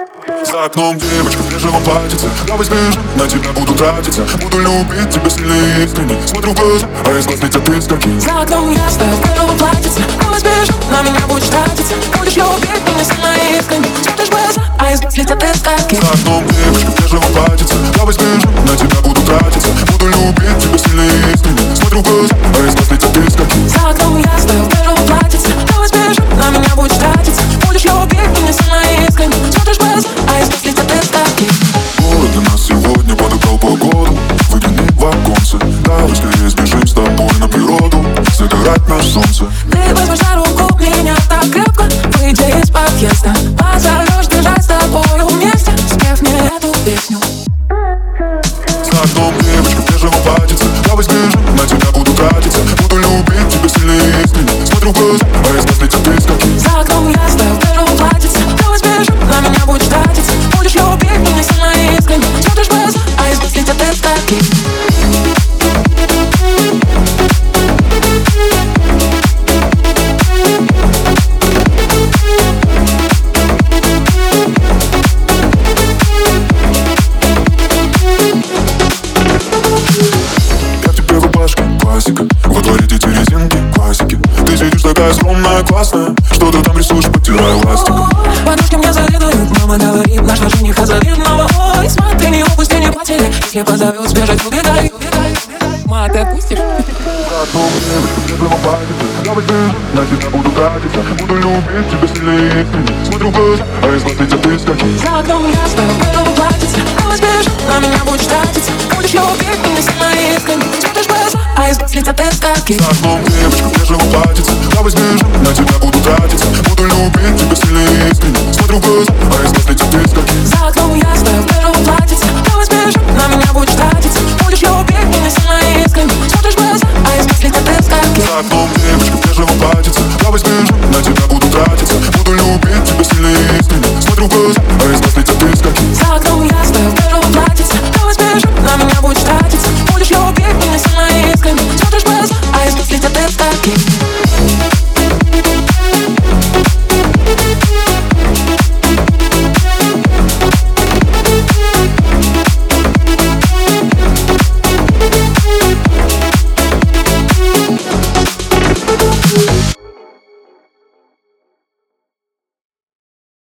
За окном девочка в бежевом платьице. Давай сбежим, на тебя буду тратиться. Буду любить тебя сильно и искренне. Смотрю в глаза, а из глаз летят искорки. За окном я стою в бежевом платьице. Давай сбежим, на меня будешь тратиться. Будешь любить меня сильно и искренне. Смотришь в глаза, а из глаз летят искорки. За окном девочка в бежевом платьице. Давай сбежим, на тебя буду тратиться. Буду любить тебя сильно и искренне. Смотрю в глаза, а из глаз летят искорки. За окном я стою в бежевом платьице. Давай сбежим, на меня будешь тратиться. Будешь любить меня сильно и искренне. Смотришь в глаза, а из глаз летят искорки. Город для нас сегодня подобрал погоду. Выгляни в оконце. Давай скорее сбежим с тобой на природу. Загорать на солнце. Ты возьмешь за руку меня так крепко. Выйдя из подъезда, позовешь бежать с тобою вместе, спев мне эту песню. За окном девочка в бежевом платьице. Давай сбежим, на тебя буду тратиться. Буду любить тебя сильно и искренне. Смотрю в глаза, а из глаз летят искорки. За окном я стою в бежевом платьице. Давай сбежим, на меня будешь тратиться. Будешь любить меня сильно и искренне. Смотришь в глаза, а из глаз летят искорки. Классика, во дворе дети резинки, классики. Ты сидишь такая скромная, классная. Что ты там рисуешь, подтирая ластик. Подружки мне завидуют, мама говорит, нашла жениха завидного. Ой, смотри, не упусти, не потери. Если позовет, сбежать, убегай. Ма, ты отпустишь? Давай сбежим, на тебя буду тратиться. Буду любить тебя сильно и искренне. Смотрю в глаза, а из глаз летят искорки. За окном я стою в бежевом платьице. Давай сбежим, на меня будешь тратиться. Будешь любить меня сильно и искренне. Смотришь в глаза, а из глаз летят искорки. За окном девочка в бежевом платьице. Давай сбежим, на тебя буду тратиться. Буду любить тебя сильно и искренне. Смотрю в глаза, а из глаз летят искорки. За окном я стою в бежевом платьице. Давай сбежим, на меня будешь тратиться. Будешь любить меня сильно и искренне. Смотришь в глаза, а из глаз летят искорки. За окном девочка в бежевом платьице.